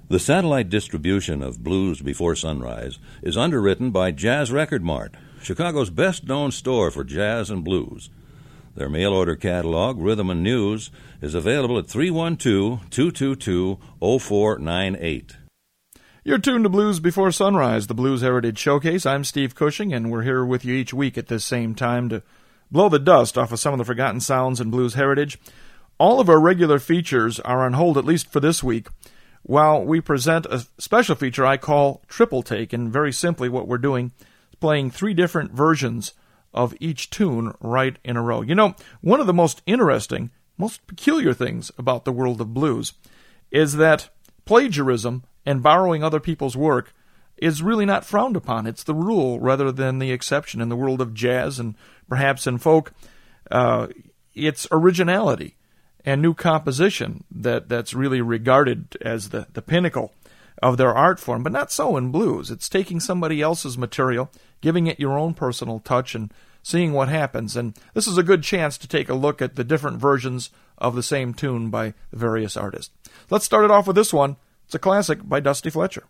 The satellite distribution of Blues Before Sunrise is underwritten by Jazz Record Mart, Chicago's best-known store for jazz and blues. Their mail-order catalog, Rhythm and News, is available at 312-222-0498. You're tuned to Blues Before Sunrise, the Blues Heritage Showcase. I'm Steve Cushing, and we're here with you each week at this same time to blow the dust off of some of the forgotten sounds in blues heritage. All of our regular features are on hold, at least for this week, while we present a special feature I call Triple Take, and very simply what we're doing is playing 3 different versions of each tune right in a row. You know, one of the most interesting, most peculiar things about the world of blues is that plagiarism and borrowing other people's work is really not frowned upon. It's the rule rather than the exception. In the world of jazz and perhaps in folk, it's originality and new composition that's really regarded as the pinnacle of their art form, but not so in blues. It's taking somebody else's material, giving it your own personal touch, and seeing what happens. And this is a good chance to take a look at the different versions of the same tune by the various artists. Let's start it off with this one. It's a classic by Dusty Fletcher.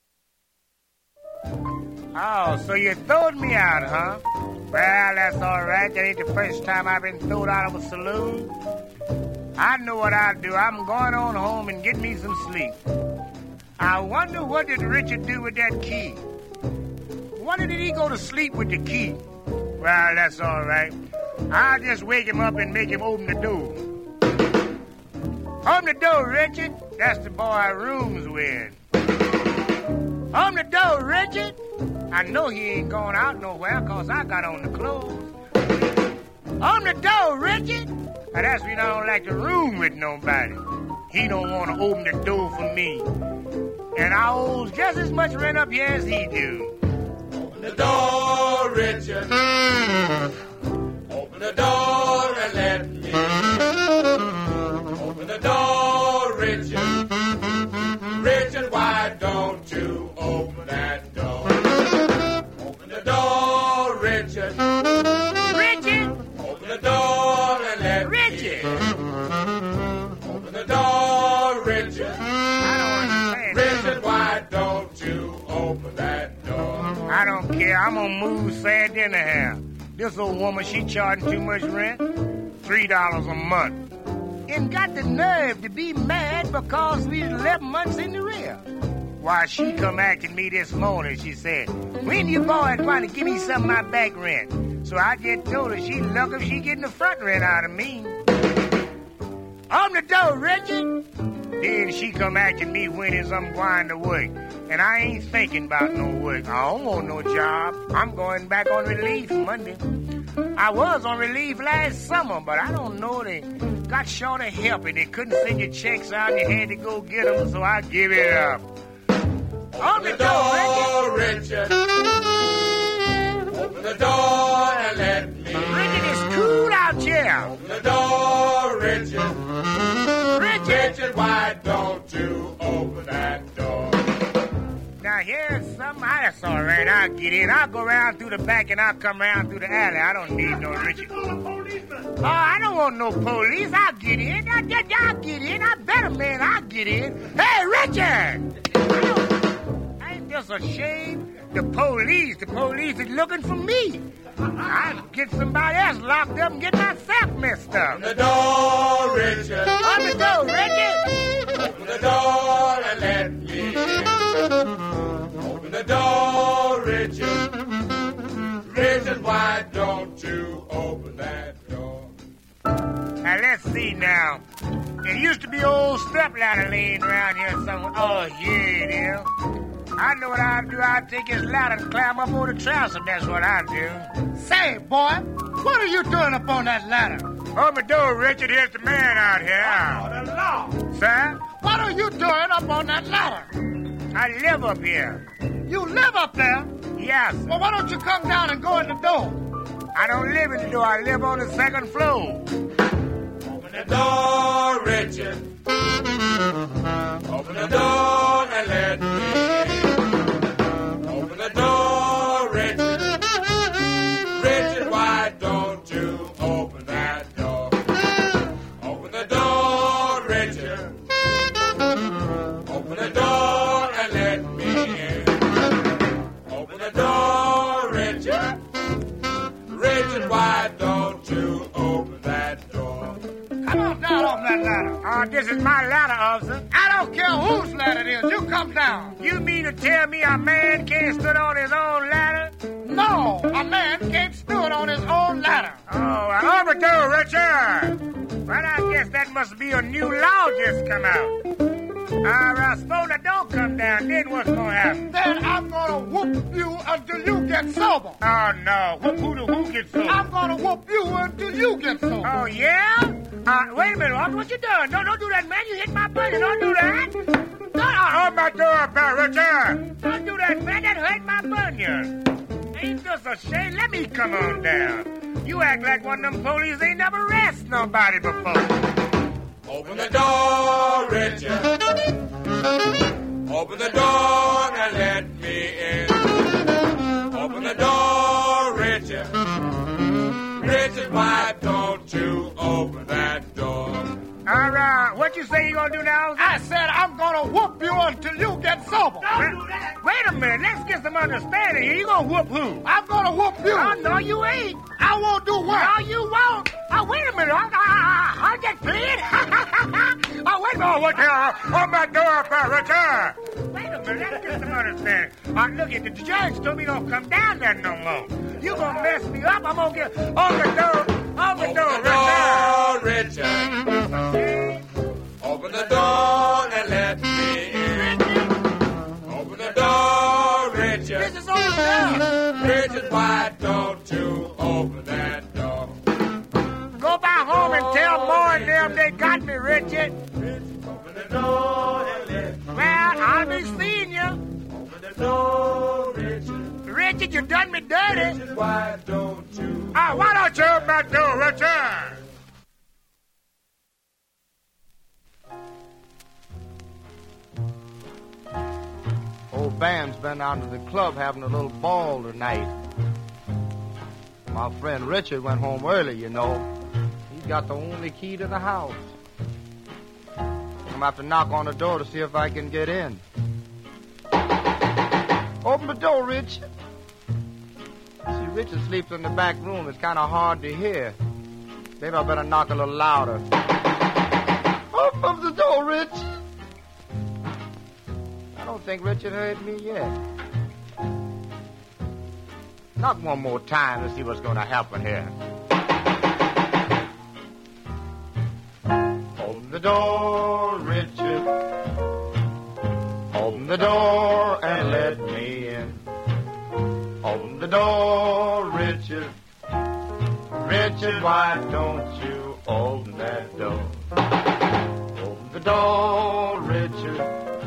Oh, so you throwed me out, huh? Well, that's all right. That ain't the first time I've been thrown out of a saloon. I know what I'll do. I'm going on home and get me some sleep. I wonder what did Richard do with that key? Why did he go to sleep with the key? Well, that's all right. I'll just wake him up and make him open the door. Open the door, Richard. That's the boy I rooms with. Open the door, Richard. I know he ain't going out nowhere because I got on the clothes. Open the door, Richard. Now that's when I don't like to room with nobody. He don't want to open the door for me. And I owe just as much rent up here as he do. Open the door, Richard. Open the door and let me. Open the door, Richard. Richard, why don't you open that door? Open the door, Richard. Richard! Open the door and let Richard! me. Open the door, Richard. I don't understand. Richard, why don't you open that door? I don't care. I'm gonna move sad anyhow. This old woman, she charging too much rent. $3 a month. And got the nerve to be mad because we 11 months in the rear. Why, she come asking me this morning, she said, when you boys want to give me some of my back rent? So I just told her she lucky if she getting the front rent out of me. Open the door, Richard. Then she come asking me when is I'm going to work. And I ain't thinking about no work. I don't want no job. I'm going back on relief Monday. I was on relief last summer, but I don't know, they got short of help and they couldn't send your checks out and you had to go get them, so I give it up. Open the door, Richard. Open the door and let me. Richard, it's cool out here. Open the door, Richard. Richard, why don't you open that door? Now, here's something. That's all right. I'll get in. I'll go around through the back and I'll come around through the alley. I don't need no Richard. Oh, I don't want no police. I'll get in. I'll get in. I better, man. I'll get in. Hey, Richard! Ain't this a shame? The police is looking for me. I'll get somebody else locked up and get myself messed up. Open the door, Richard. Open the door, Richard. Open the door and let me in. Open the door, Richard. Richard, why don't you open that door? Now, let's see now. There used to be old stepladder laying around here somewhere. Oh, here it is. I know what I'll do. I'll take his ladder and climb up on the transom. That's what I'll do. Say, boy, what are you doing up on that ladder? Open the door, Richard. Here's the man out here. Oh, the law. Sir? What are you doing up on that ladder? I live up here. You live up there? Yes. Well, why don't you come down and go in the door? I don't live in the door. I live on the second floor. Open the door, Richard. Open the door and let me in. Open the door, Richard. Richard, why don't you open that door? Open the door, Richard. Open the door. Come on down off that ladder. This is my ladder, officer. I don't care whose ladder it is. You come down. You mean to tell me a man can't stand on his own ladder? No, a man can't stood on his own ladder. Oh, overdue, Richard. Well, I guess that must be a new law just come out. Suppose I don't come down, then what's gonna happen? Then I'm gonna whoop you until you get sober. Oh, no. Who gets sober? I'm gonna whoop you until you get sober. Oh, yeah? Wait a minute, Walker, what you doing? Don't do that, man. You hit my buddy. Don't do that. Hold my door up there, Richard. Don't do that, man. That hurt my bunion. Ain't this a shame? Let me come on down. You act like one of them police ain't never arrested nobody before. Open the door, Richard. Open the door and let me in. Open the door, Richard. Richard, why don't you open that door? All right, what you say you gonna do now? I said I'm gonna whoop you until you get sober. Don't do that. Wait a minute, let's get some understanding here. You gonna whoop who? I'm gonna whoop you. Oh, no, you ain't. I won't do what? No, you won't. Oh, wait a minute. I'll get clean. Oh, wait a minute. What the hell? Open my door up there, Richard. Wait a minute. Let's get some understanding. Look, the judge told me don't come down there no more. You gonna mess me up. I'm gonna get on the door. Open the door, Richard. Open the door and let me in. Open the door, Richard. This is all done. Richard, why don't you open that door? Go back home and tell more of them they got me, Richard. Open the door and let me in. Well, I'll be seeing you. Open the door, Richard. Richard, you done me dirty. Richard, why don't you? Why don't you open that door, Richard? Old Bam's been out to the club having a little ball tonight. My friend Richard went home early, you know. He's got the only key to the house. I'm gonna have to knock on the door to see if I can get in. Open the door, Richard. See, Richard sleeps in the back room. It's kind of hard to hear. Maybe I better knock a little louder. Open the door, Richard. I don't think Richard heard me yet. Knock one more time to see what's going to happen here. Open the door, Richard. Open the door and let me in. Open the door, Richard. Richard, why don't you open that door? Open the door, Richard.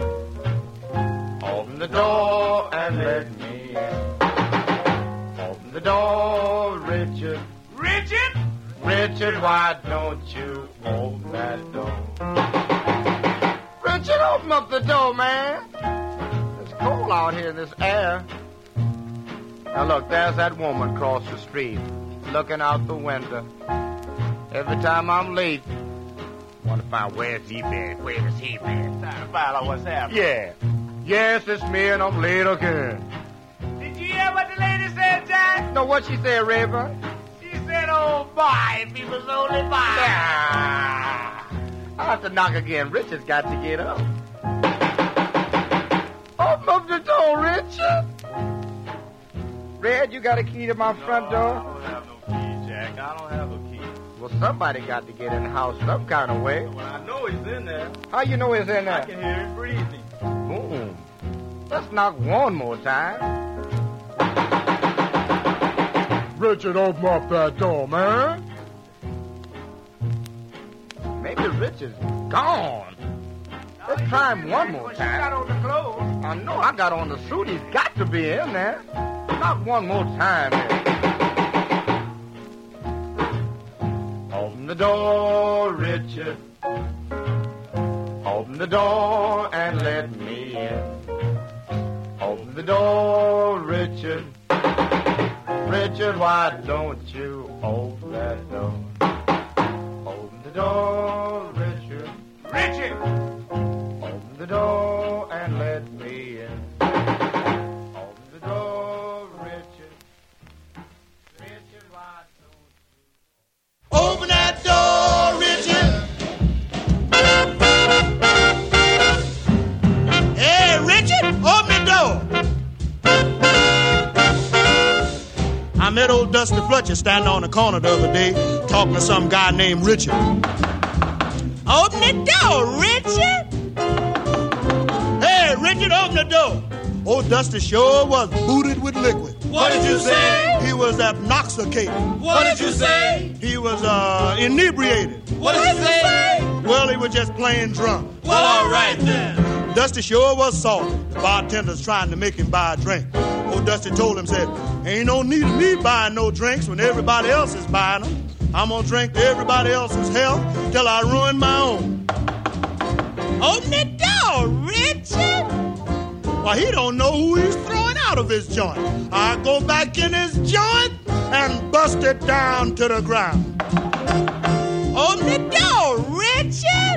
Open the door and let me in. Open the door, Richard. Richard? Richard, why don't you open that door? Richard, open up the door, man. It's cold out here in this air. Now look, there's that woman across the street, looking out the window. Every time I'm late, I want to find where's he been, where has he been? Trying to find out what's happening. Yeah. Yes, it's me and I'm late again. Did you hear what the lady said, Jack? No, what she said, Rayburn? She said, oh, boy, if he was only by. Ah, I'll have to knock again. Richard's got to get up. Open up the door, Richard. Red, you got a key to my front door? I don't have no key, Jack. I don't have a key. Well, somebody got to get in the house some kind of way. Well, I know he's in there. How you know he's in I there? can hear him breathing. Boom. Let's knock one more time. Richard, open up that door, man. Maybe Richard's gone. Let's try him one more She got time. on the clothes. I know I got on the suit. He's got to be in there. Knock one more time. Open the door, Richard. Open the door and let me in. Open the door, Richard. Richard, why don't you open that door? Open the door, Richard. Richard! Open the door and let me in. Open the door, Richard. Richard, why don't you... Open that door, Richard. Dusty Fletcher standing on the corner the other day talking to some guy named Richard. Open the door, Richard! Hey, Richard, open the door. Old Dusty sure was booted with liquid. What did you say? He was intoxicated. What did you say? He was inebriated. What did you say? Well, he was just plain drunk. Well, all right then. Dusty sure was salty. The bartender's trying to make him buy a drink. Old Dusty told him, said, ain't no need of me buying no drinks when everybody else is buying them. I'm gonna drink to everybody else's health till I ruin my own. Open the door, Richard! Well, he don't know who he's throwing out of his joint. I go back in his joint and bust it down to the ground. Open the door, Richard!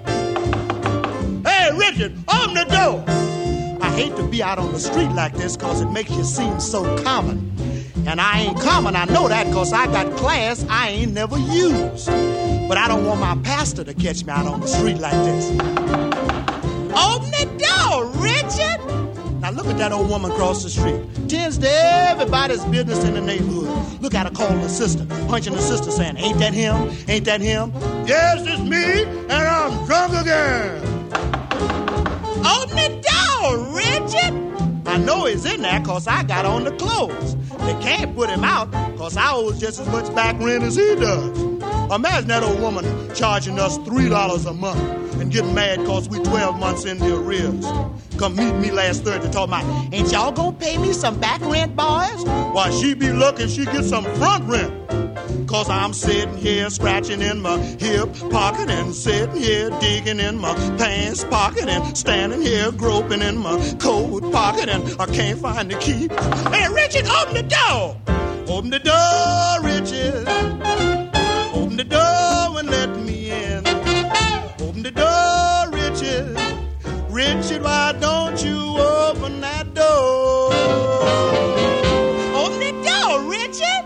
Hey, Richard, open the door! I hate to be out on the street like this because it makes you seem so common. And I ain't common, I know that, because I got class I ain't never used. But I don't want my pastor to catch me out on the street like this. Open the door, Richard! Now look at that old woman across the street. Tends to everybody's business in the neighborhood. Look at her calling her sister, punching her sister, saying, ain't that him? Ain't that him? Yes, it's me, and I'm drunk again. Open the door, Richard! I know he's in there because I got on the clothes. They can't put him out because I owe just as much back rent as he does. Imagine that old woman charging us $3 a month and getting mad because we 12 months in the arrears. Come meet me last Thursday talking about, ain't y'all gonna pay me some back rent, boys? Why, she be lucky if she gets some front rent. Cause I'm sitting here scratching in my hip pocket and sitting here digging in my pants pocket and standing here groping in my coat pocket and I can't find the key. Hey, Richard, open the door! Open the door, Richard. Open the door and let me in. Open the door, Richard. Richard, why don't you open that door? Open the door, Richard.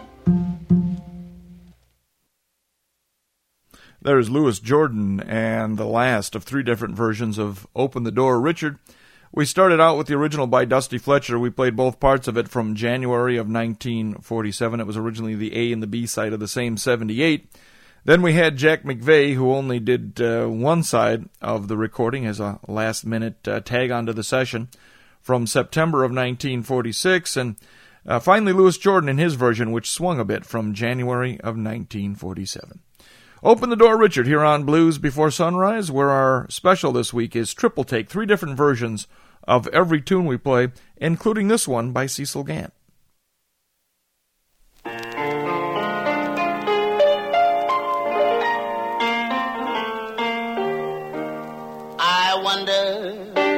There's Louis Jordan and the last of three different versions of Open the Door, Richard. We started out with the original by Dusty Fletcher. We played both parts of it from January of 1947. It was originally the A and the B side of the same 78. Then we had Jack McVeigh, who only did one side of the recording as a last-minute tag onto the session from September of 1946. And finally, Louis Jordan in his version, which swung a bit from January of 1947. Open the Door, Richard, here on Blues Before Sunrise, where our special this week is triple take, three different versions of every tune we play, including this one by Cecil Gant. I wonder,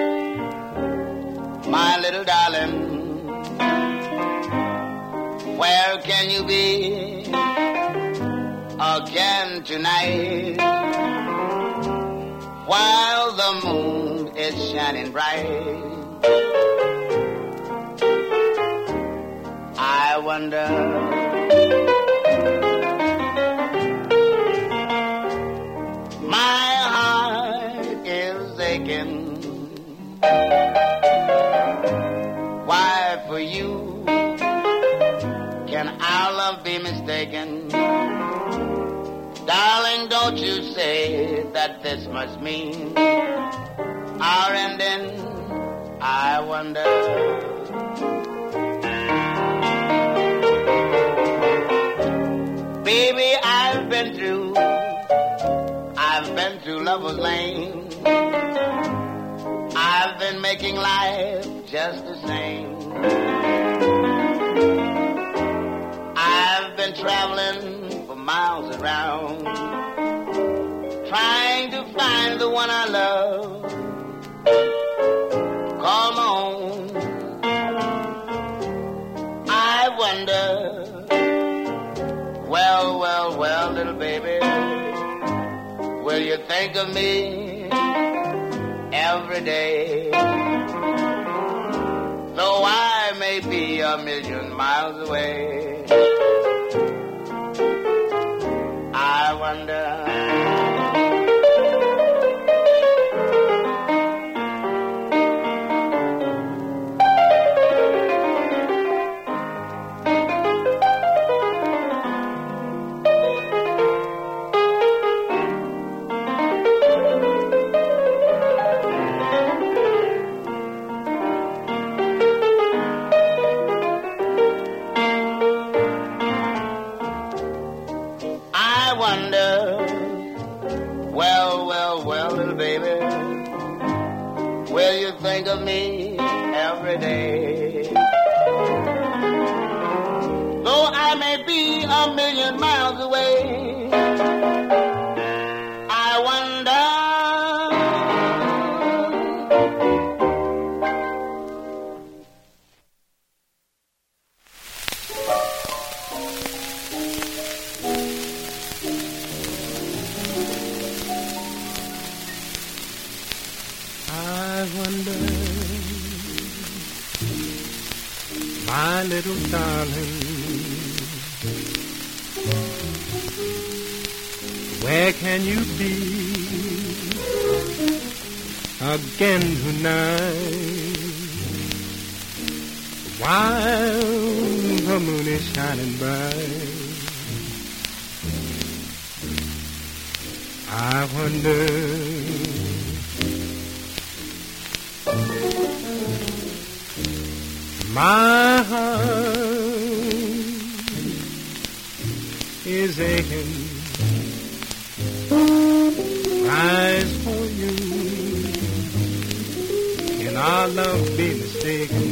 my little darling, where can you be again tonight, while the moon is shining bright? I wonder, my heart is aching. Why for you can our love be mistaken? Darling, don't you say that this must mean our ending. I wonder. Baby, I've been through Lover's Lane. I've been making life just the same. I've been traveling for miles around, trying to find the one I love. Come on, I wonder. Well, little baby, will you think of me every day? Though I may be a million miles away, I wonder. Well, well, well, little baby, will you think of me every day? Though I may be a million miles away, I wonder my little darling, where can you be again tonight, while the moon is shining bright? I wonder my heart is aching, cries for you. Can our love be mistaken?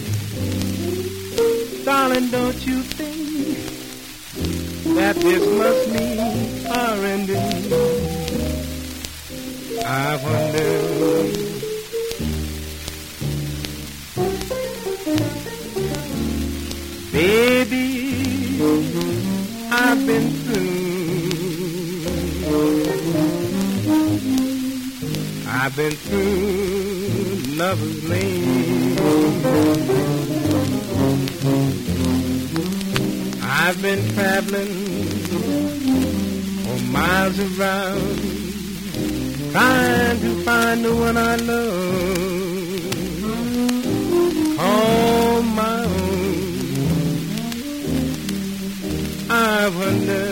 Darling, don't you think that this must mean our ending? I wonder, baby, I've been through Lover's Lane. I've been traveling for miles around, trying to find the one I love, call my own. I wonder,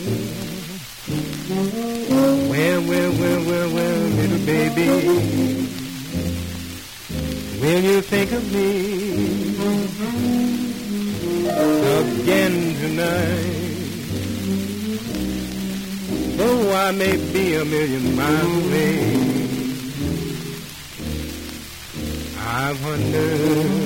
well, little baby, will you think of me again tonight? Though I may be a million miles away, I wonder,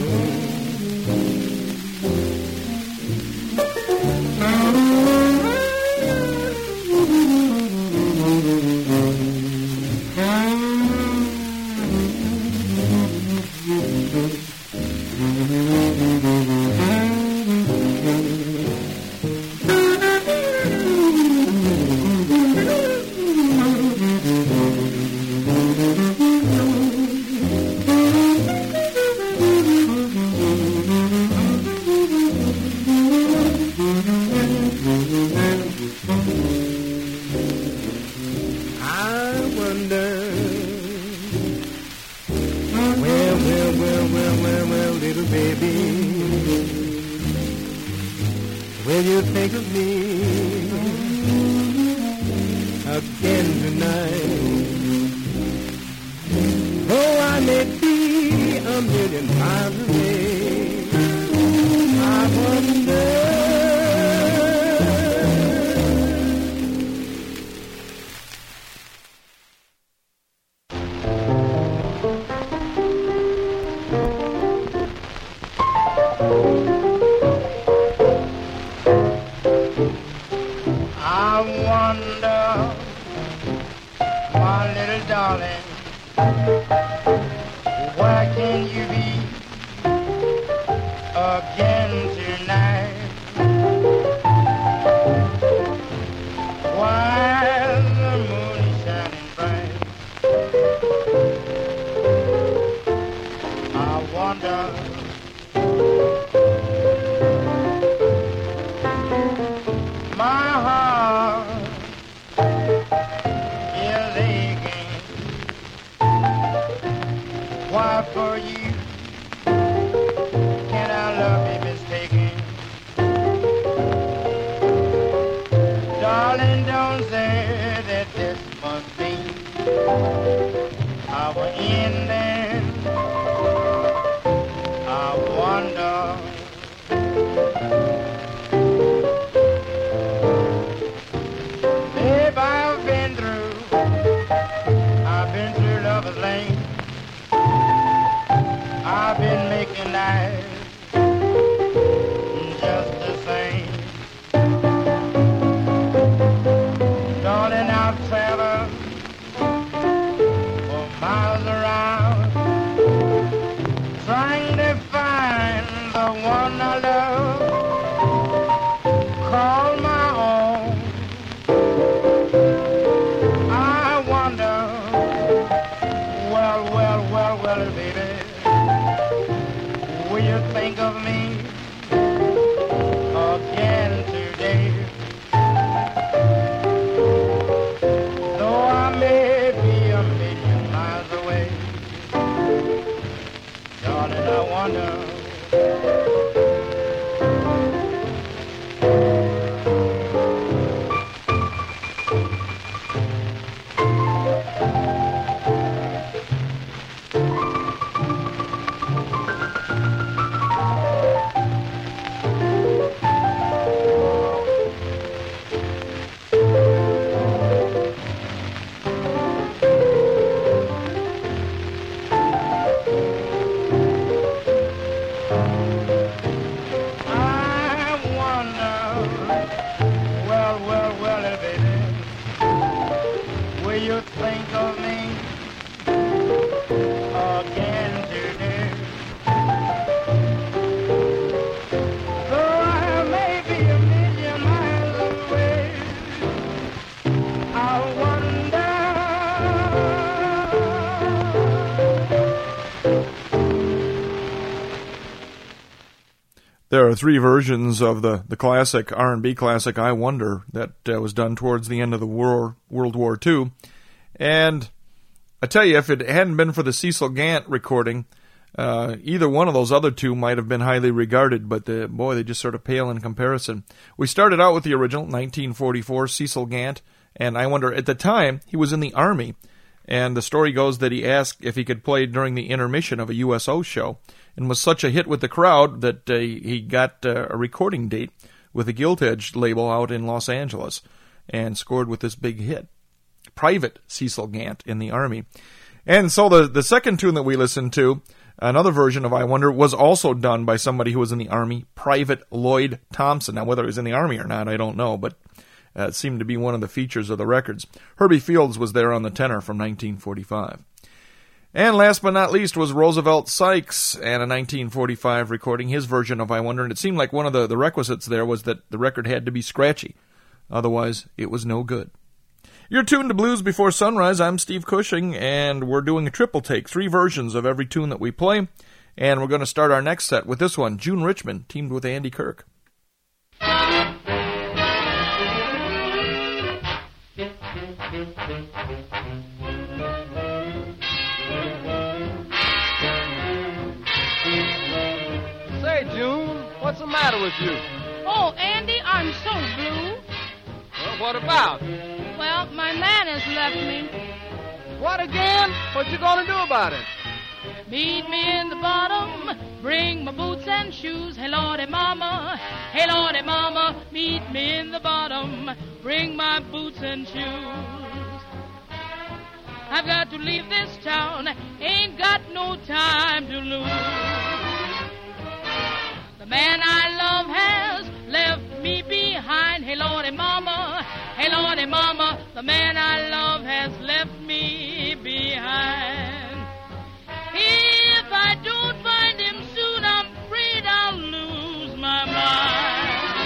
little baby, will you think of me again tonight? Though I may be a million miles away, I wonder. Darling, where can you be again tonight? While the moon is shining bright, I wonder, my heart is aching. Why for you can our love be mistaken? Darling, don't say that this must be our ending. I wonder, babe, I've been through miles around, trying to find the one I love, call my own. I wonder, well, baby, will you think of me again today? Though I may be a million miles away, darling, I wonder. There are three versions of the classic, R&B classic, I Wonder, that was done towards the end of the World War II. And I tell you, if it hadn't been for the Cecil Gant recording, either one of those other two might have been highly regarded, but they just sort of pale in comparison. We started out with the original, 1944, Cecil Gant, and I Wonder, at the time, he was in the Army, and the story goes that he asked if he could play during the intermission of a USO show, and was such a hit with the crowd that he got a recording date with a Gilt Edge label out in Los Angeles and scored with this big hit. Private Cecil Gant in the Army. And so the second tune that we listened to, another version of I Wonder, was also done by somebody who was in the Army, Private Lloyd Thompson. Now, whether he was in the Army or not, I don't know, but it seemed to be one of the features of the records. Herbie Fields was there on the tenor from 1945. And last but not least was Roosevelt Sykes, and a 1945 recording, his version of I Wonder, and it seemed like one of the requisites there was that the record had to be scratchy. Otherwise, it was no good. You're tuned to Blues Before Sunrise. I'm Steve Cushing, and we're doing a triple take, three versions of every tune that we play, and we're going to start our next set with this one, June Richmond, teamed with Andy Kirk. What's the matter with you? Oh, Andy, I'm so blue. Well, what about? Well, my man has left me. What again? What you gonna do about it? Meet me in the bottom, bring my boots and shoes. Hey, Lordy, mama, meet me in the bottom, bring my boots and shoes. I've got to leave this town, ain't got no time to lose. The man I love has left me behind. Hey, Lordy, mama, the man I love has left me behind. If I don't find him soon, I'm afraid I'll lose my mind.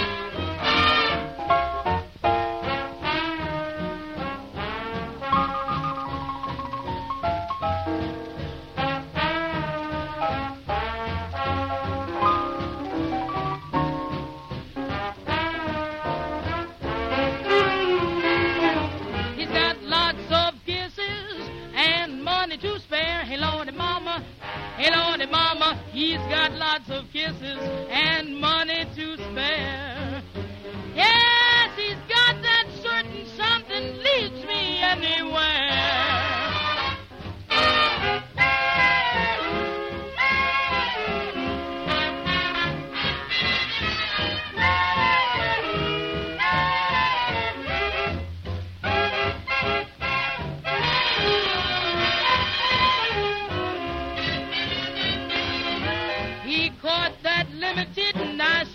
He's got lots of kisses and money to spare. Yes, he's got that certain something leads me anywhere. Limited, and I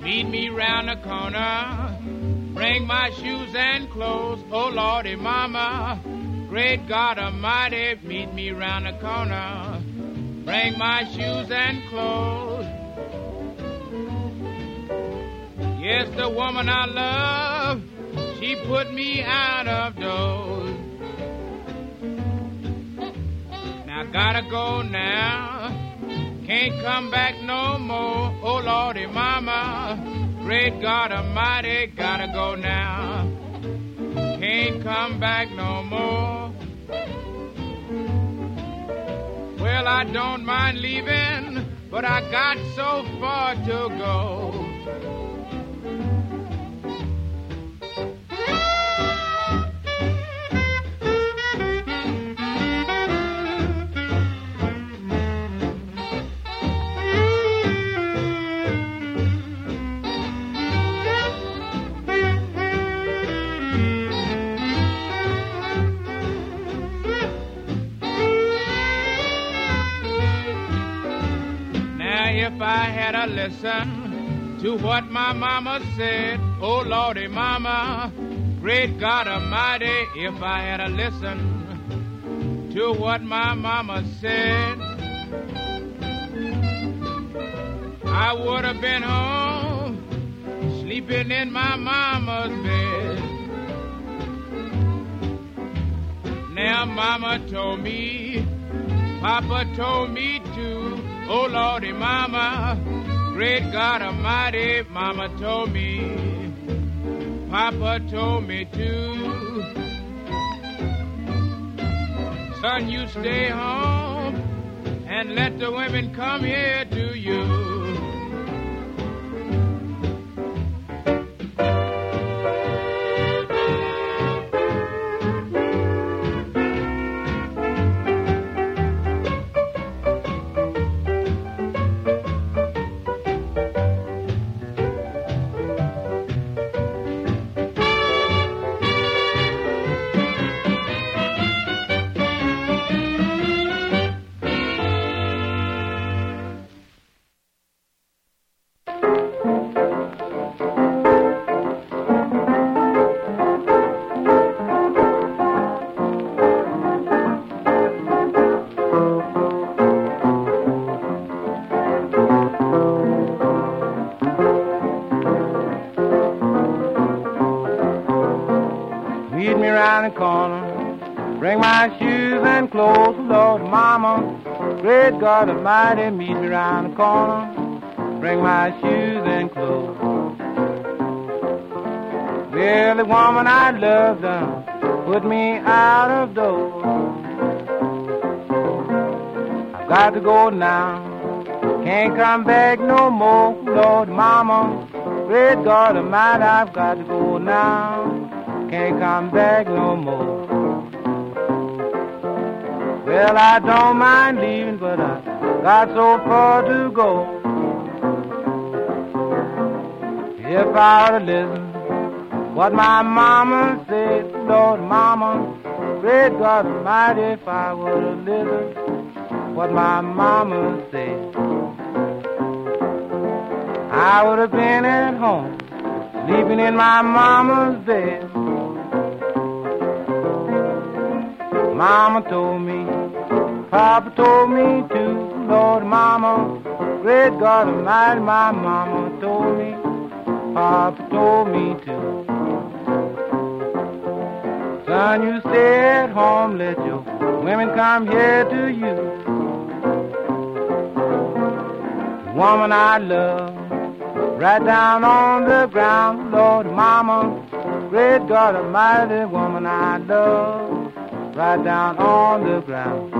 meet me round the corner. Bring my shoes and clothes, oh Lordy Mama. Great God Almighty, meet me round the corner. Bring my shoes and clothes. Yes, the woman I love, she put me out of doors. Now gotta go now, can't come back no more, oh Lordy Mama. Great God Almighty, gotta go now, can't come back no more. Well, I don't mind leaving, but I got so far to go. If I had a listen to what my mama said, oh Lordy Mama, great God Almighty, if I had a listen to what my mama said, I would have been home sleeping in my mama's bed. Now mama told me, Papa told me to, oh Lordy Mama, great God Almighty, Mama told me, Papa told me to. Son, you stay home and let the women come here to you. Bring my shoes and clothes, Lord Mama. Great God Almighty, meet me round the corner. Bring my shoes and clothes. Well, the woman I loved done put me out of doors. I've got to go now, can't come back no more, Lord Mama. Great God Almighty, I've got to go now, can't come back no more. Well, I don't mind leaving, but I got so far to go. If I were to listen what my mama said, Lord Mama, great God Almighty, if I were to listen what my mama said, I would have been at home, sleeping in my mama's bed. Mama told me, Papa told me too, Lord Mama, great God Almighty, my mama told me, Papa told me too. Son, you stay at home, let your women come here to you. The woman I love, right down on the ground, Lord Mama, great God Almighty, the woman I love, right down on the ground.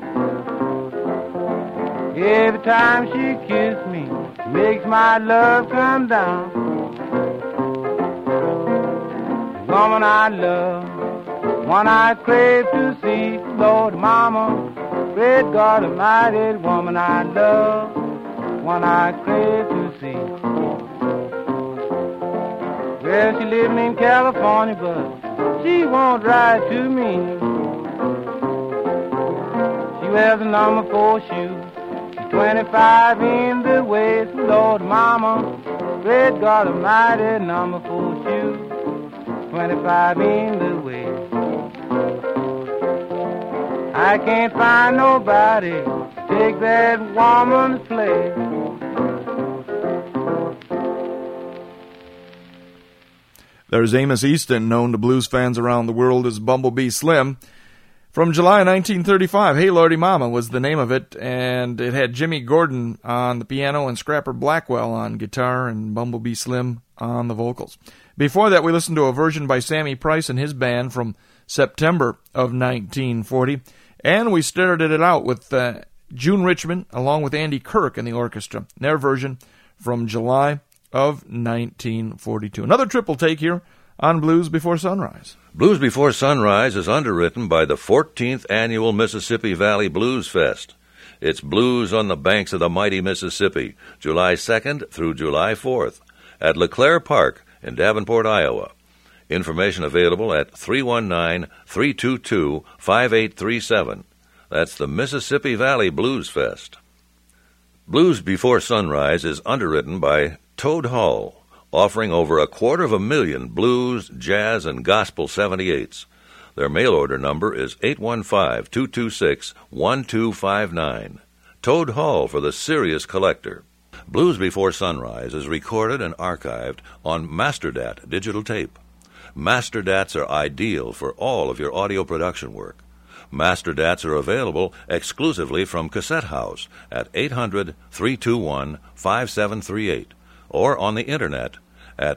Every time she kisses me, makes my love come down. The woman I love, one I crave to see, Lord Mama, great God Almighty, the woman I love, one I crave to see. Well, she living in California, but she won't ride to me. She wears a number 4 shoe, she's 25 in the waist, Lord Mama, Great God Almighty, number 4 shoes, 25 in the way. I can't find nobody to take that woman's place. There's Amos Easton, known to blues fans around the world as Bumblebee Slim. From July 1935, Hey Lordy Mama was the name of it, and it had Jimmy Gordon on the piano and Scrapper Blackwell on guitar and Bumblebee Slim on the vocals. Before that, we listened to a version by Sammy Price and his band from September of 1940, and we started it out with June Richmond along with Andy Kirk in the orchestra, their version from July of 1942. Another triple take here on Blues Before Sunrise. Blues Before Sunrise is underwritten by the 14th Annual Mississippi Valley Blues Fest. It's blues on the banks of the mighty Mississippi, July 2nd through July 4th, at LeClaire Park in Davenport, Iowa. Information available at 319-322-5837. That's the Mississippi Valley Blues Fest. Blues Before Sunrise is underwritten by Toad Hall, offering over 250,000 blues, jazz, and gospel 78s. Their mail order number is 815-226-1259. Toad Hall for the serious collector. Blues Before Sunrise is recorded and archived on Masterdat digital tape. Masterdats are ideal for all of your audio production work. Masterdats are available exclusively from Cassette House at 800-321-5738 or on the internet at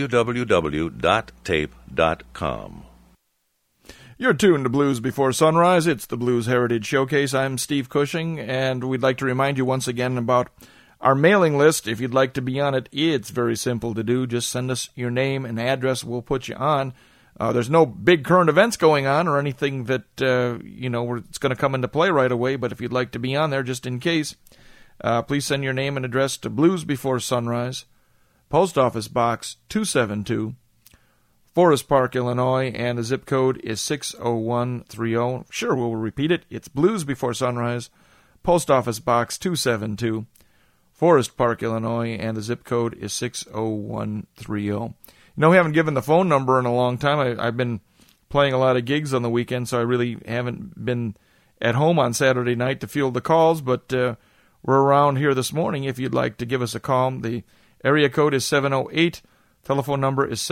www.tape.com. You're tuned to Blues Before Sunrise. It's the Blues Heritage Showcase. I'm Steve Cushing, and we'd like to remind you once again about our mailing list. If you'd like to be on it, it's very simple to do. Just send us your name and address. We'll put you on. There's no big current events going on or anything that, it's going to come into play right away. But if you'd like to be on there, just in case, please send your name and address to Blues Before Sunrise, Post Office Box 272, Forest Park, Illinois, and the zip code is 60130. Sure, we'll repeat it. It's Blues Before Sunrise, Post Office Box 272, Forest Park, Illinois, and the zip code is 60130. We haven't given the phone number in a long time. I've been playing a lot of gigs on the weekend, so I really haven't been at home on Saturday night to field the calls, but we're around here this morning if you'd like to give us a call. The area code is 708. Telephone number is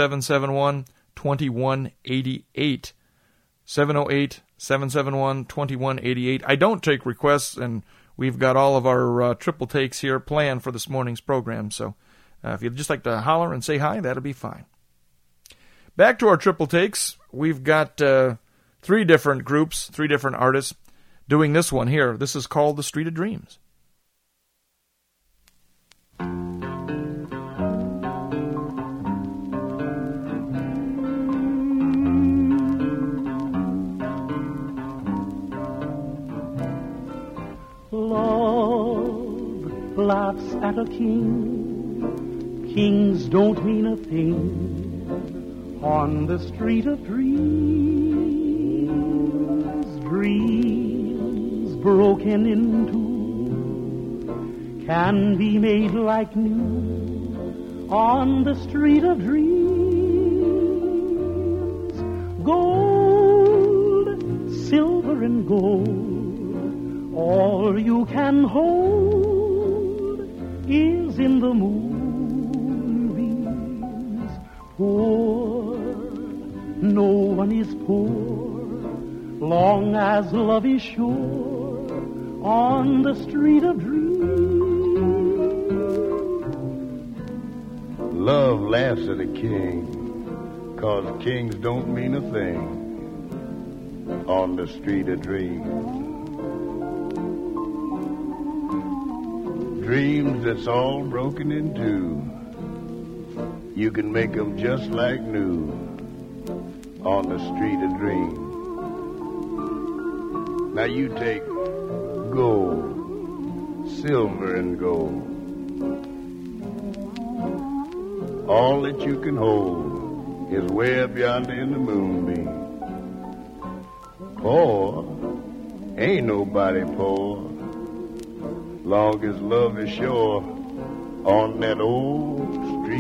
771-2188. 708-771-2188. I don't take requests, and we've got all of our triple takes here planned for this morning's program, so if you'd just like to holler and say hi, that'll be fine. Back to our triple takes. We've got 3 different groups, 3 different artists doing this one here. This is called The Street of Dreams. Love laughs at a king. Kings don't mean a thing on the street of dreams. Dreams broken in two can be made like new on the street of dreams. Gold, silver, and gold, all you can hold is in the moonbeams. Poor, no one is poor, long as love is sure on the street of dreams. Love laughs at a king, 'cause kings don't mean a thing on the street of dreams. Dreams that's all broken in two, you can make them just like new on the street of dreams. Now you take gold, silver, and gold. All that you can hold is way up yonder in the moonbeam. Poor, ain't nobody poor, long as love is sure on that old street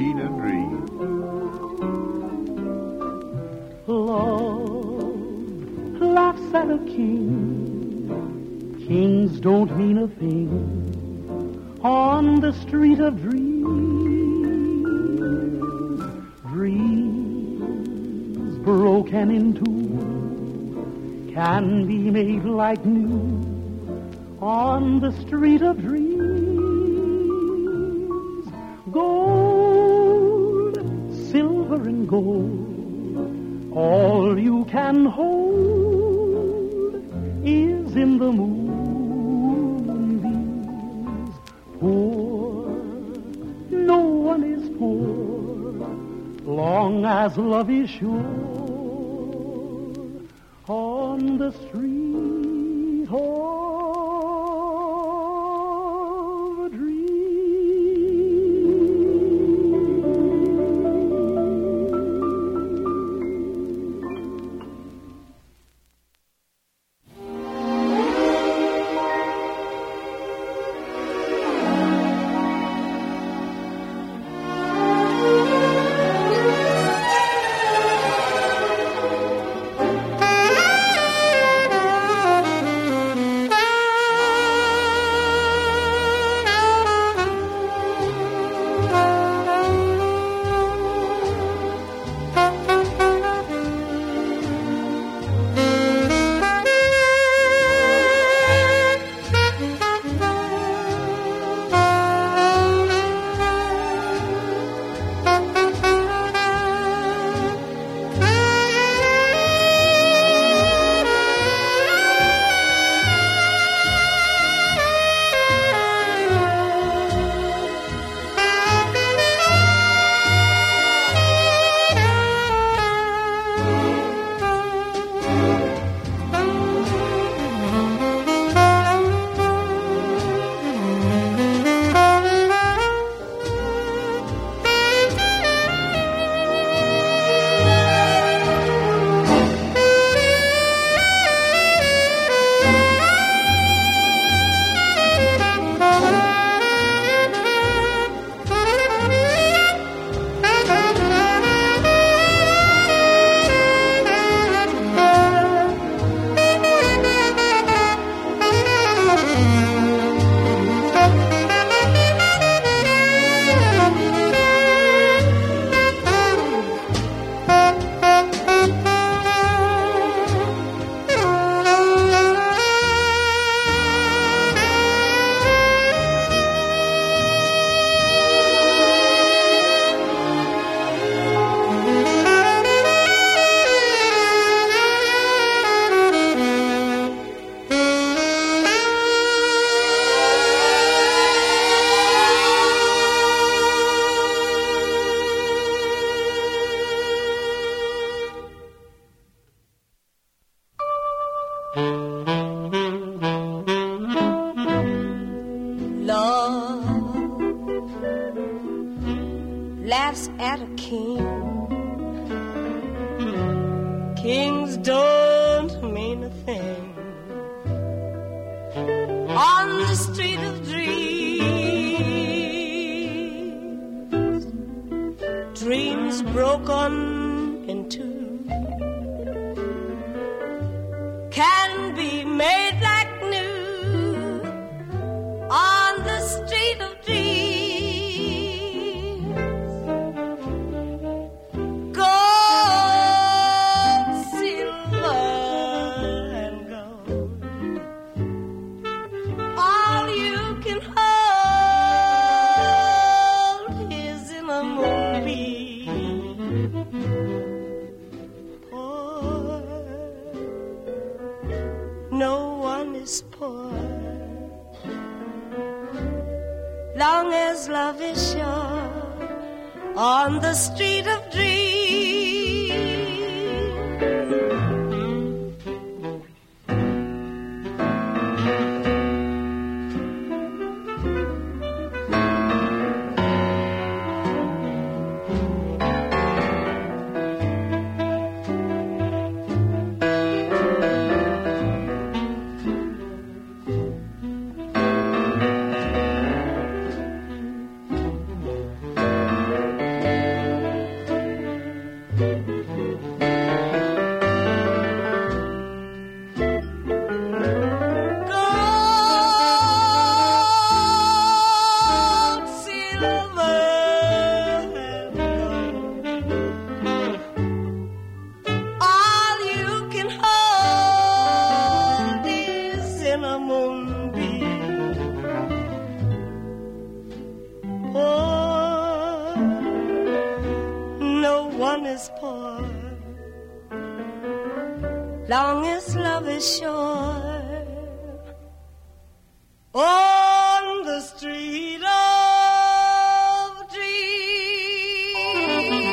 king. Kings don't mean a thing on the street of dreams. Dreams broken in two can be made like new on the street of dreams. Gold, silver and gold, all you can hold is in the moonbeams. Poor, no one is poor, long as love is sure on the street of laughs at a king. Kings don't mean a thing on the street of dreams. Dreams broken in two can be made like new on the street of dreams. Gold, silver, and gold, all you can hold is in a moonbeam. Poor, no one is poor, long as love is sure on the street of dreams. one is poor, long as love is sure. On the street of dreams.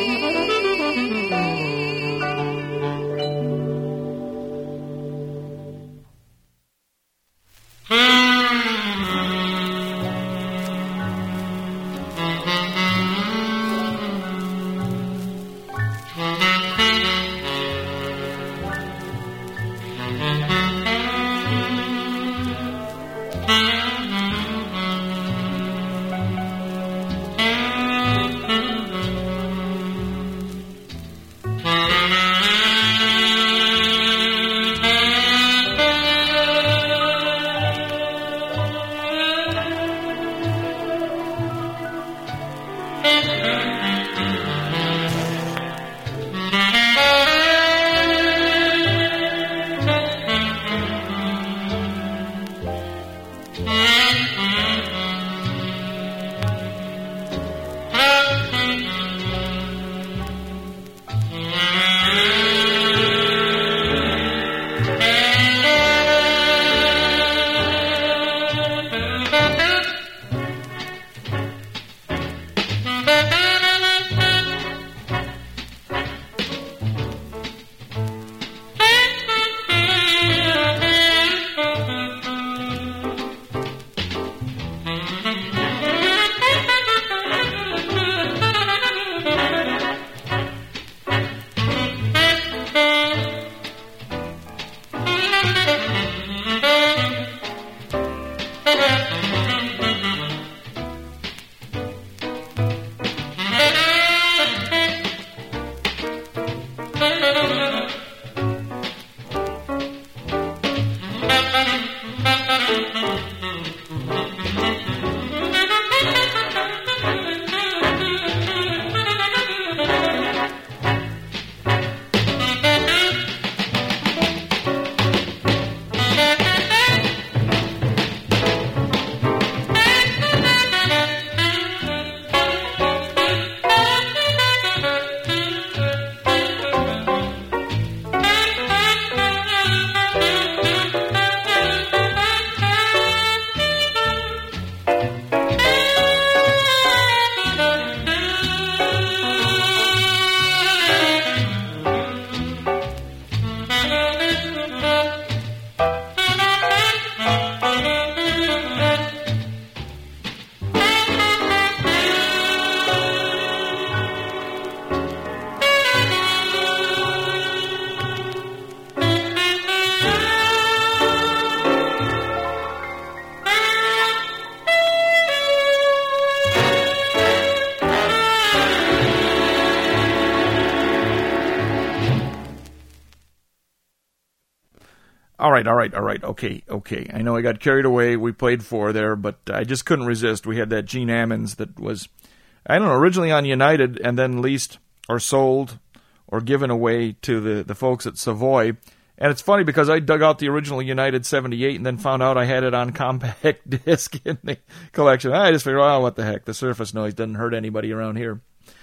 All right. Okay. I know I got carried away. We played 4 there, but I just couldn't resist. We had that Gene Ammons that was, I don't know, originally on United and then leased or sold or given away to the folks at Savoy. And it's funny because I dug out the original United 78 and then found out I had it on compact disc in the collection. I just figured, oh, what the heck, the surface noise doesn't hurt anybody around here.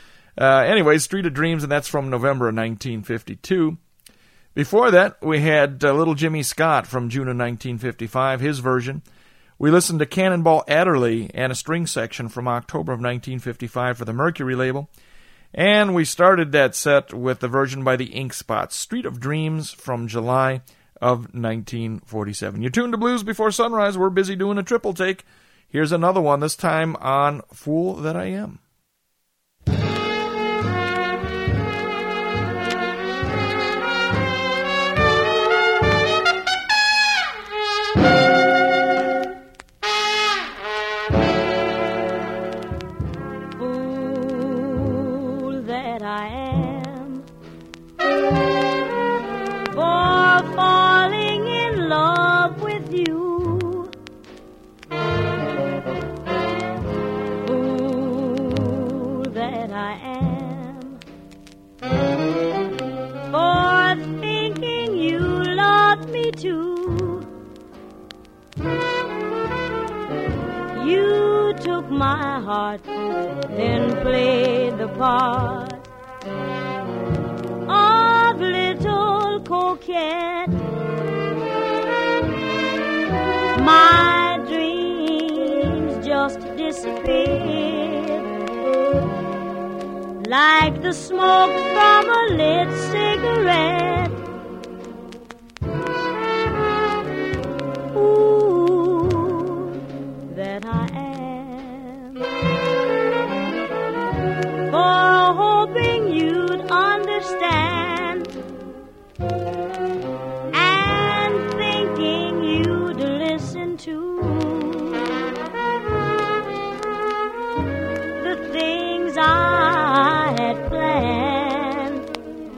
Anyway, Street of Dreams, and that's from November of 1952. Before that, we had Little Jimmy Scott from June of 1955, his version. We listened to Cannonball Adderley and a string section from October of 1955 for the Mercury label. And we started that set with the version by the Ink Spots, Street of Dreams from July of 1947. You're tuned to Blues Before Sunrise. We're busy doing a triple take. Here's another one, this time on Fool That I Am. You took my heart, then played the part disappeared like the smoke from a lit cigarette. Ooh, that I am, for hoping you'd understand and thinking you'd listen to the things I had planned.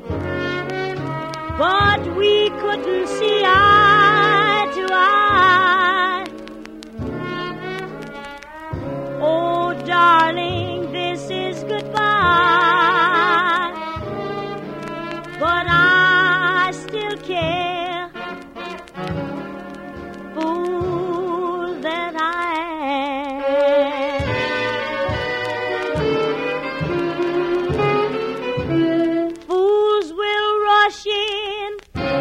But we couldn't see eye to eye. Oh, darling, this is goodbye. But I still care. Fool that I am. Fools will rush in.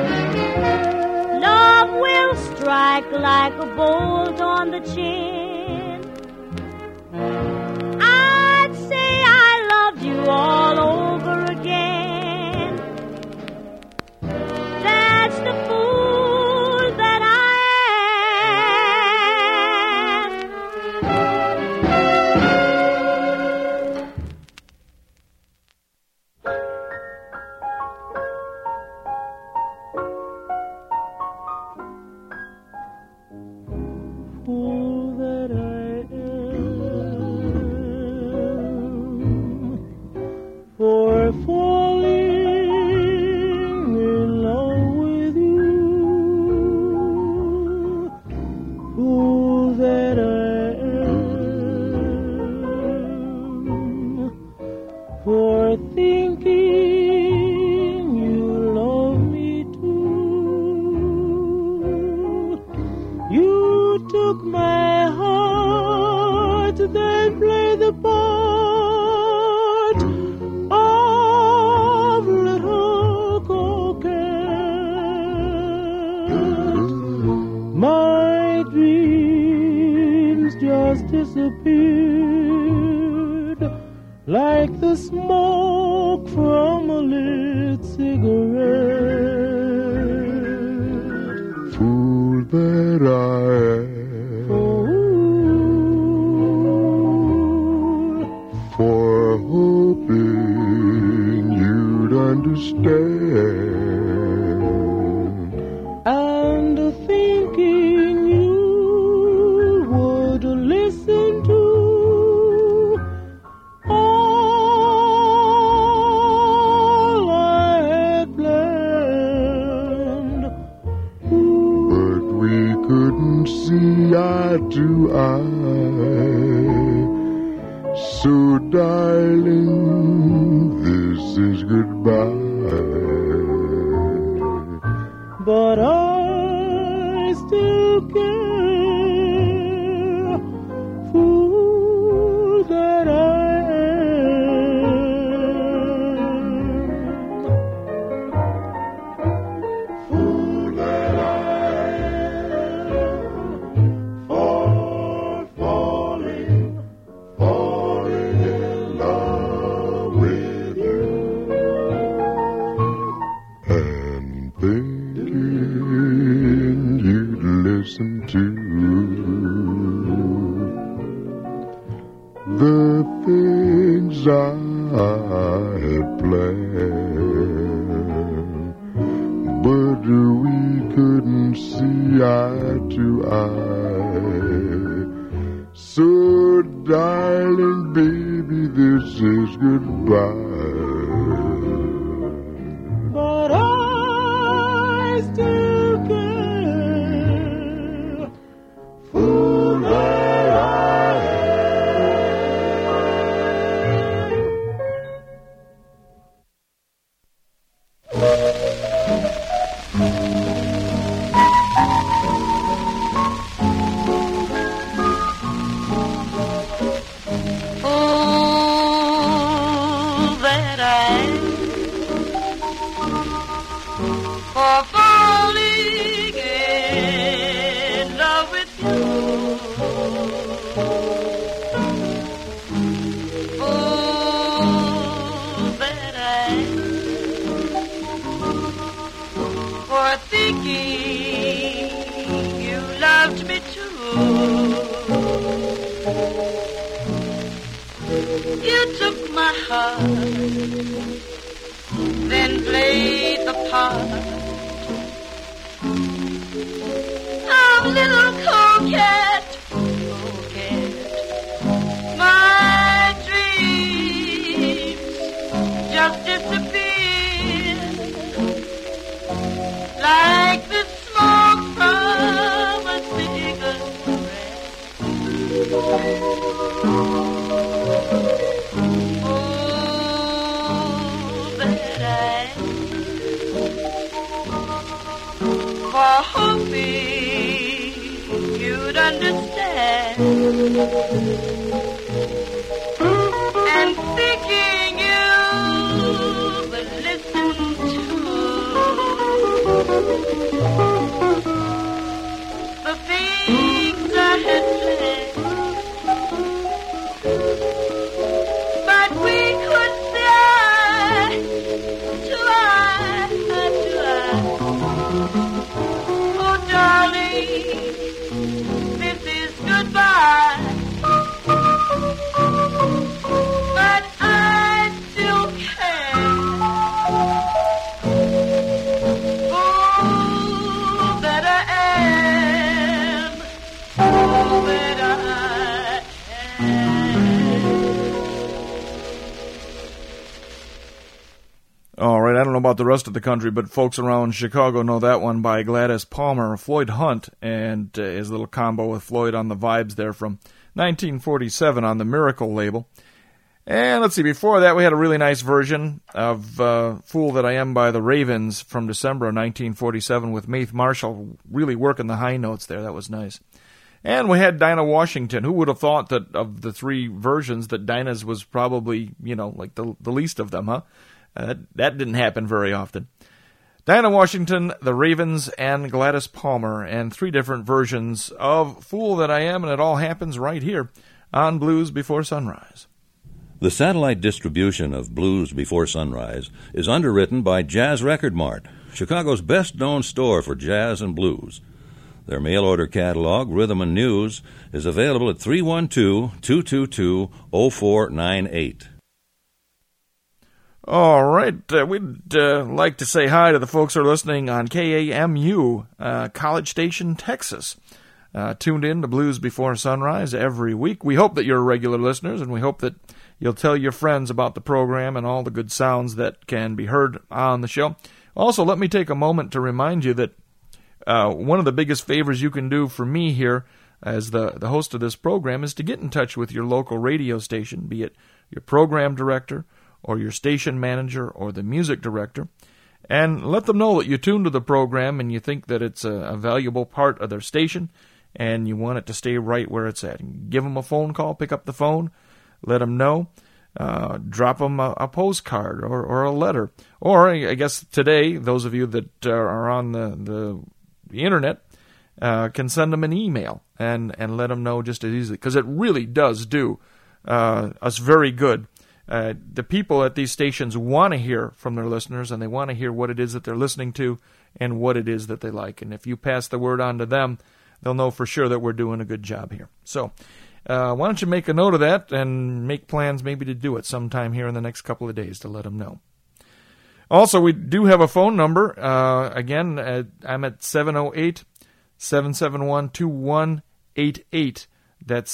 Love will strike like a bolt on the chin. I'd say I loved you all over again. That's the fool that I Fool that I am, for falling in love with you. Fool that I am, for thinking you love me too. You took my heart, then played the part of little coquette. My dreams just disappeared like the smoke from a lit cigarette. Fool that I am, for hoping you'd understand and thinking you would listen to all I had planned. but we couldn't see eye to eye. So darling, this is goodbye. But I still care. Fool that I am. Fool that I am, for falling in love with you, and thinking you'd listen to the things I had planned, but we couldn't see eye to eye. So, darling, baby, this is goodbye. But I still care. Fool that I Fool that I am, for falling in love with you. thanks for thinking you loved me too. You took my heart, then played the part of little coquette. My dreams just disappeared like the smoke from a cigarette. That I for hoping you'd understand and thinking you would listen to the things I had planned. But we could say eye to eye, eye to eye. Oh, darling, this is goodbye. But I still care. Oh, that I am. Oh, that I All right, I don't know about the rest of the country, but folks around Chicago know that one by Gladys Palmer, Floyd Hunt, and his little combo with Floyd on the Vibes there from 1947 on the Miracle label. And let's see, before that we had a really nice version of Fool That I Am by the Ravens from December of 1947 with Maeve Marshall really working the high notes there. That was nice. And we had Dinah Washington. Who would have thought that of the three versions that Dinah's was probably, like the least of them, huh? That didn't happen very often. Dinah Washington, the Ravens, and Gladys Palmer, and three different versions of Fool That I Am, and it all happens right here on Blues Before Sunrise. The satellite distribution of Blues Before Sunrise is underwritten by Jazz Record Mart, Chicago's best-known store for jazz and blues. Their mail-order catalog, Rhythm and News, is available at 312-222-0498. All right, we'd like to say hi to the folks who are listening on KAMU, College Station, Texas. Tuned in to Blues Before Sunrise every week. We hope that you're regular listeners, and we hope that you'll tell your friends about the program and all the good sounds that can be heard on the show. Also, let me take a moment to remind you that one of the biggest favors you can do for me here as the host of this program is to get in touch with your local radio station, be it your program director or your station manager or the music director, and let them know that you tune to the program and you think that it's a valuable part of their station and you want it to stay right where it's at. Give them a phone call, pick up the phone, let them know, drop them a postcard or a letter. Or, I guess today, those of you that are on the internet can send them an email and let them know just as easily, because it really does do us very good. The people at these stations want to hear from their listeners, and they want to hear what it is that they're listening to and what it is that they like. And if you pass the word on to them, they'll know for sure that we're doing a good job here. So why don't you make a note of that and make plans maybe to do it sometime here in the next couple of days to let them know. Also, we do have a phone number. Again, I'm at 708-771-2188. That's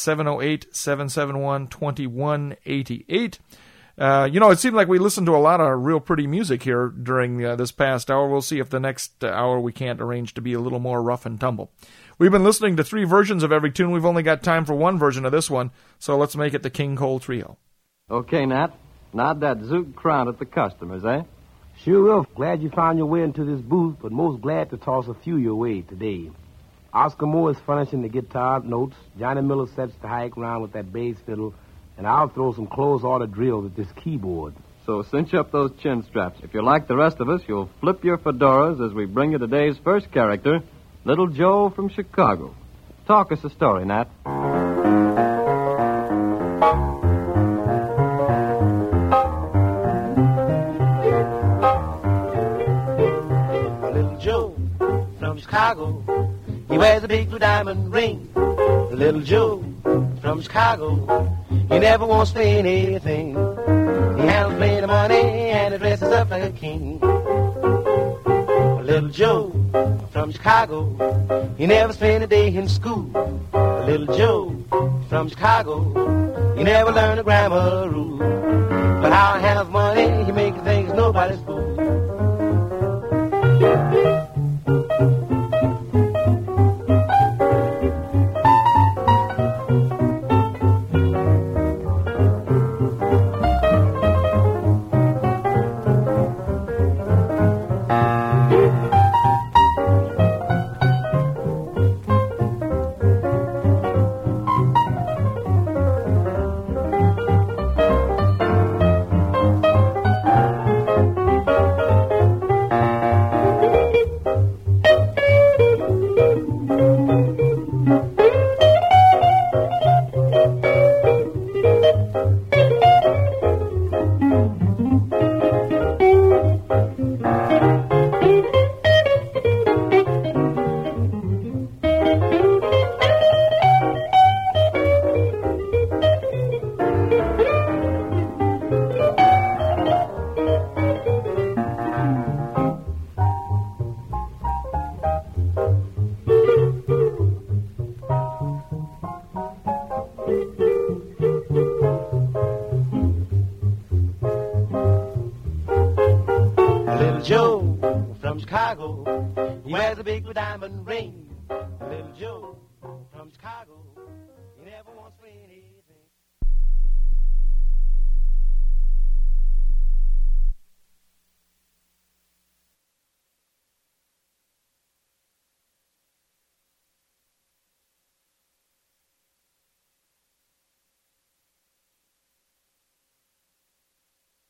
708-771-2188. It seemed like we listened to a lot of real pretty music here during this past hour. We'll see if the next hour we can't arrange to be a little more rough and tumble. We've been listening to three versions of every tune. We've only got time for one version of this one, so let's make it the King Cole Trio. Okay, Nat. Nod that Zook crown at the customers, eh? Sure will. Glad you found your way into this booth, but most glad to toss a few your way today. Oscar Moore is furnishing the guitar notes, Johnny Miller sets the high ground with that bass fiddle, and I'll throw some close-order drills at this keyboard. So cinch up those chin straps. If you're like the rest of us, you'll flip your fedoras as we bring you today's first character, Little Joe from Chicago. Talk us a story, Nat. Chicago. He wears a big blue diamond ring. Little Joe from Chicago. He never wants for anything. He handles plenty of money and he dresses up like a king. Little Joe from Chicago. He never spent a day in school. Little Joe from Chicago. He never learned a grammar rule. But how he handles money, he makes things nobody's fool. Joe from Chicago, he wears a big diamond ring. Little Joe from Chicago, he never wants for any.